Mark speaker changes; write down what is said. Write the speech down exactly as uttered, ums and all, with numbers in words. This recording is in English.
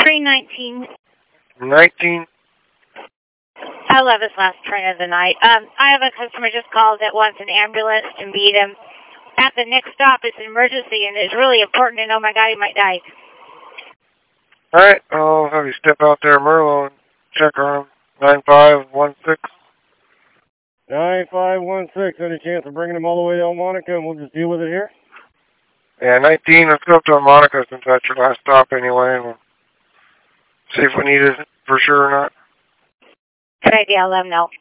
Speaker 1: Train nineteen.
Speaker 2: nineteen.
Speaker 1: I love this last train of the night. Um, I have a customer just called that wants an ambulance to meet him at the next stop. It's an emergency, and it's really important to know my guy might die.
Speaker 2: Alright, I'll have you step out there, Merlo, and check on him. nine five one six.
Speaker 3: nine five one six, any chance of bringing him all the way to Monica, and we'll just deal with it here?
Speaker 2: Yeah, nineteen, let's go up to Monica since that's your last stop anyway, and we'll see if we need it for sure or not.
Speaker 1: Good idea, I'll let him know.